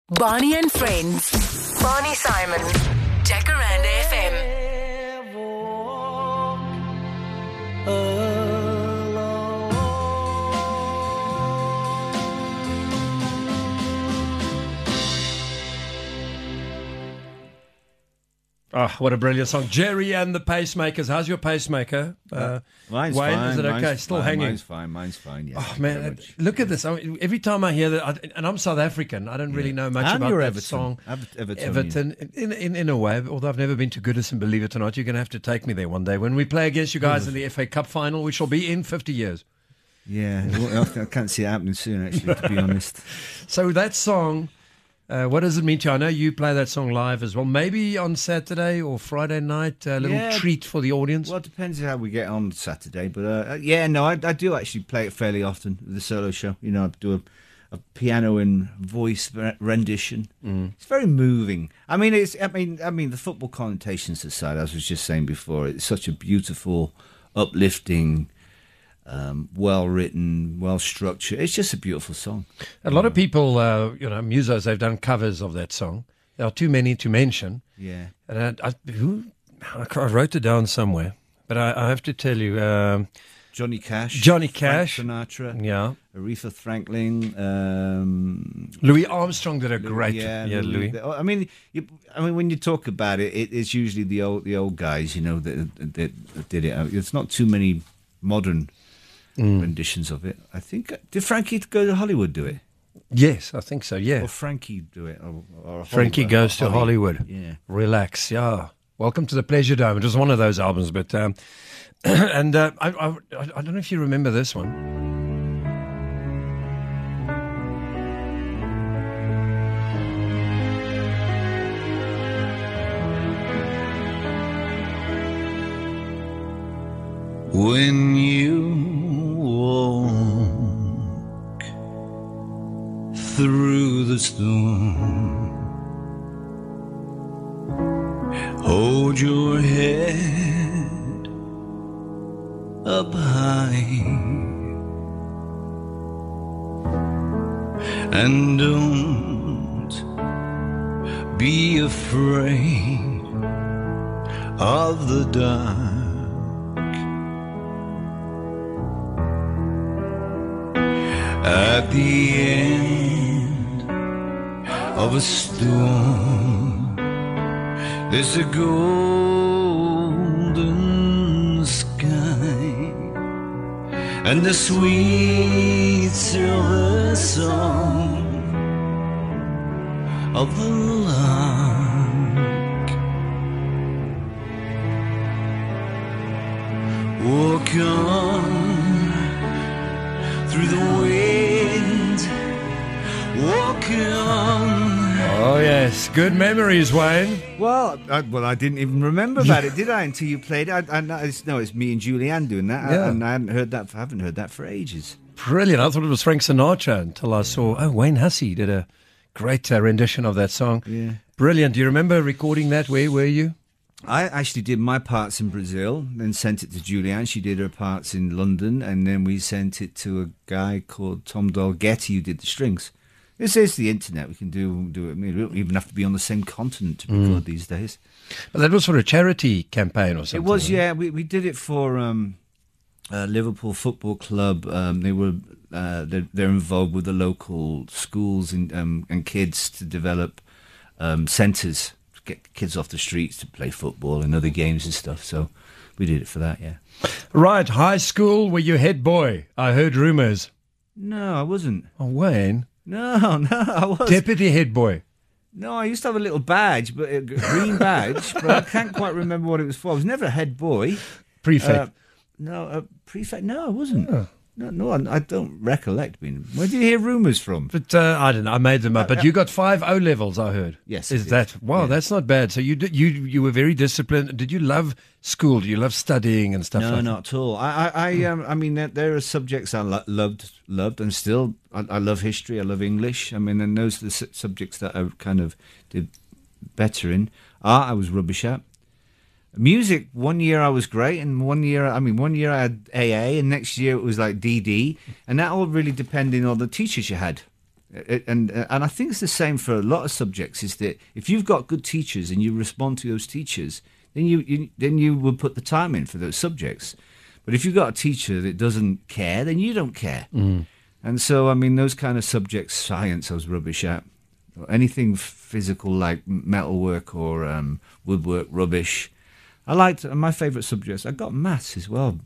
Barney and Friends. Barney Simon. Jacaranda FM. Oh, what a brilliant song. Jerry and the Pacemakers. How's your pacemaker? Mine's Wayne, fine. is it okay? Still hanging? Mine's fine, yeah. Oh, man, look at this. I mean, every time I hear that, and I'm South African, I don't really know much about that song. Everton, in a way, although I've never been to Goodison, believe it or not. You're going to have to take me there one day. When we play against you guys in the FA Cup final, we shall be in 50 years. Yeah, I can't see it happening soon, actually, to be honest. So that song... what does it mean to you? I know you play that song live as well. Maybe on Saturday or Friday night, a little treat for the audience. Well, it depends how we get on Saturday. But I do actually play it fairly often with the solo show. You know, I do a piano and voice rendition. It's very moving. I mean, the football connotations aside, as I was just saying before, it's such a beautiful, uplifting, well-written, well-structured. It's just a beautiful song. A lot of people, musos, they've done covers of that song. There are too many to mention. Yeah. And I wrote it down somewhere, but I have to tell you... Johnny Cash. Frank Sinatra. Yeah. Aretha Franklin. Louis Armstrong did a great... Louis. I mean, when you talk about it, it's usually the old guys, you know, that did it. It's not too many modern... renditions of it. I think, did Frankie go to Hollywood do it? Yes, I think so, yeah. Or Frankie do it? Or Frankie goes to Hollywood. Yeah. Relax, yeah. Welcome to the Pleasure Dome. It was one of those albums, but... I don't know if you remember this one. When you walk through the storm, hold your head up high and don't be afraid of the dark. At the end of a storm, there's a golden sky and the sweet silver song of the lark. Walk on through the wind, walk on. Oh, yes. Good memories, Wayne. Well, I didn't even remember about it, did I? Until you played it. It's me and Julianne doing that, and I haven't heard that for ages. Brilliant. I thought it was Frank Sinatra until I saw, Wayne Hussey did a great rendition of that song. Yeah. Brilliant. Do you remember recording that? Where were you? I actually did my parts in Brazil, then sent it to Julianne. She did her parts in London, and then we sent it to a guy called Tom Dolgetty who did the strings. This is the internet. We can do it. I mean, we don't even have to be on the same continent to record these days. But that was for a charity campaign or something. It was, yeah. We did it for Liverpool Football Club. They're involved with the local schools and kids to develop centres. Get kids off the streets to play football and other games and stuff. So we did it for that, yeah. Right, high school, were you head boy? I heard rumours. No, I wasn't. Oh, Wayne? No, I wasn't. Deputy head boy? No, I used to have a little badge, but a green badge, but I can't quite remember what it was for. I was never a head boy. Prefect? Prefect? No, I wasn't. Oh. No, I don't recollect being. Where did you hear rumours from? But I don't know. I made them up. But you got 5 O levels, I heard. Yes. Is that wow? Yeah. That's not bad. So you were very disciplined. Did you love school? Do you love studying and stuff? No, like that? not at all. I mean, there are subjects I loved, and still I love history. I love English. I mean, and those are the subjects that I kind of did better in. Art, I was rubbish at. Music, 1 year I was great, and 1 year I had AA, and next year it was like DD, and that all really depended on the teachers you had. And I think it's the same for a lot of subjects, is that if you've got good teachers and you respond to those teachers, then you will put the time in for those subjects. But if you've got a teacher that doesn't care, then you don't care. And so, I mean, those kind of subjects, science I was rubbish at. Anything physical like metalwork or woodwork, rubbish. I liked my favourite subjects. I got maths as well.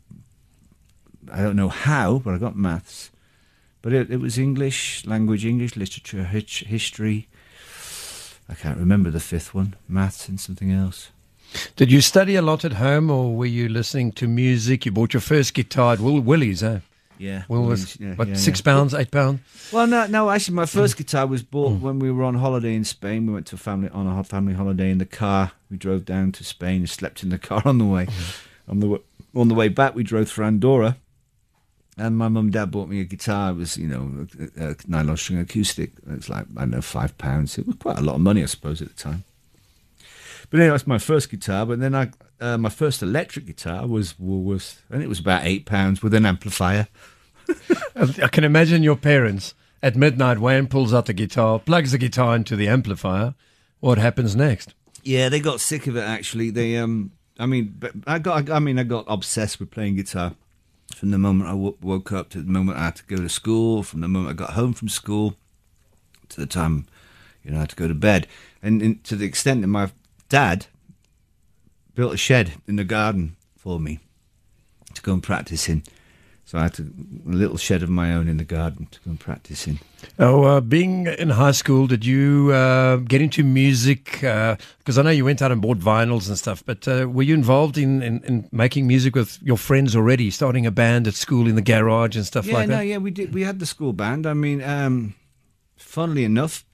I don't know how, but I got maths. But it was English language, English literature, history. I can't remember the fifth one. Maths and something else. Did you study a lot at home, or were you listening to music? You bought your first guitar at Willie's, eh? Yeah. Willie's, £6, £8? Well, no. Actually, my first guitar was bought when we were on holiday in Spain. We went to a family holiday in the car. We drove down to Spain and slept in the car on the way. On the way back, we drove through Andorra. And my mum and dad bought me a guitar. It was, a nylon string acoustic. It was like, I don't know, £5. It was quite a lot of money, I suppose, at the time. But anyway, that's my first guitar. But then my first electric guitar was Woolworths, and it was about £8 with an amplifier. I can imagine your parents at midnight. Wayne pulls out the guitar, plugs the guitar into the amplifier. What happens next? Yeah, they got sick of it. Actually, I got obsessed with playing guitar. From the moment I woke up to the moment I had to go to school, from the moment I got home from school to the time, I had to go to bed. And to the extent that my dad built a shed in the garden for me to go and practice in. So I had a little shed of my own in the garden to go and practice in. Oh, being in high school, did you get into music? Because I know you went out and bought vinyls and stuff, but were you involved in making music with your friends already, starting a band at school in the garage and stuff like that? Yeah, we did. We had the school band. I mean, funnily enough,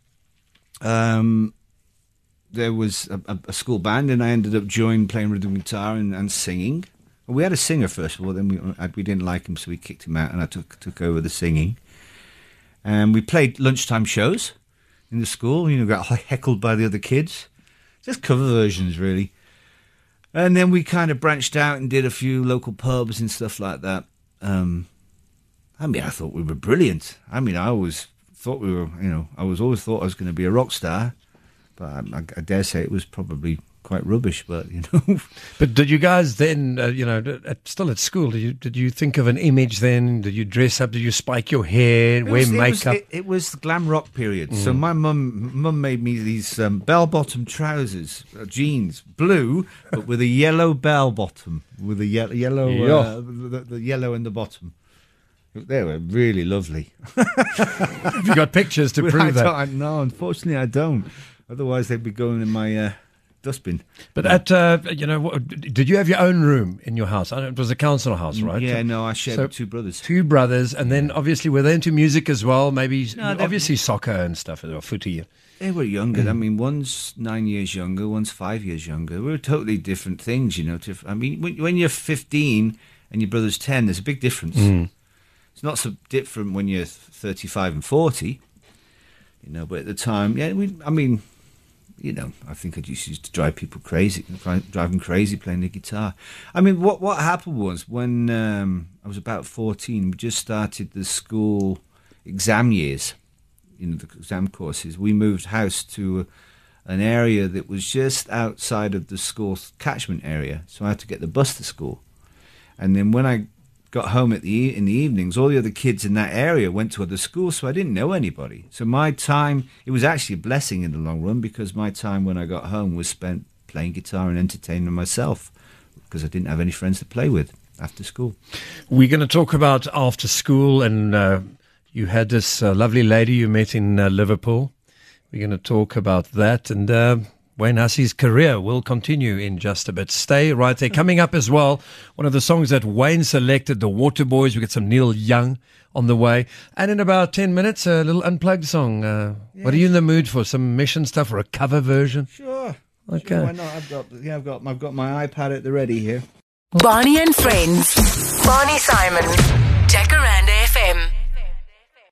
there was a school band, and I ended up playing rhythm guitar and singing. We had a singer first of all, then we didn't like him, so we kicked him out, and I took over the singing. And we played lunchtime shows in the school. Got heckled by the other kids, just cover versions really. And then we kind of branched out and did a few local pubs and stuff like that. I thought we were brilliant. I always thought we were. I always thought I was going to be a rock star, but I dare say it was probably quite rubbish, but But did you guys then, still at school, did you think of an image then? Did you dress up? Did you spike your hair, wear makeup? It was the glam rock period. So my mum made me these bell-bottom trousers, jeans, blue, but with a yellow bell bottom, with a yellow, the yellow in the bottom. They were really lovely. Have you got pictures to prove that? No, unfortunately I don't. Otherwise they'd be going in my dustbin. But did you have your own room in your house? It was a council house, right? Yeah, no, I shared with two brothers. Two brothers, and then obviously were they into music as well? Maybe obviously soccer and stuff, or footy. They were younger. I mean, one's 9 years younger, one's 5 years younger. We were totally different things, when you're 15 and your brother's 10, there's a big difference. It's not so different when you're 35 and 40, but at the time, I think I just used to drive people crazy, drive them crazy playing the guitar. I mean, what happened was when I was about 14, we just started the school exam years, the exam courses. We moved house to an area that was just outside of the school's catchment area, so I had to get the bus to school. And then when I got home in the evenings, all the other kids in that area went to other schools, so I didn't know anybody. So my time, it was actually a blessing in the long run, because my time when I got home was spent playing guitar and entertaining myself, because I didn't have any friends to play with after school. We're going to talk about after school, and you had this lovely lady you met in Liverpool. We're going to talk about that, and Wayne Hussey's career will continue in just a bit. Stay right there. Coming up as well, one of the songs that Wayne selected, The Waterboys. We get some Neil Young on the way. And in about 10 minutes, a little unplugged song. What are you in the mood for? Some mission stuff or a cover version? Sure. Okay. Sure, why not? I've got my iPad at the ready here. Barney and Friends. Barney Simon.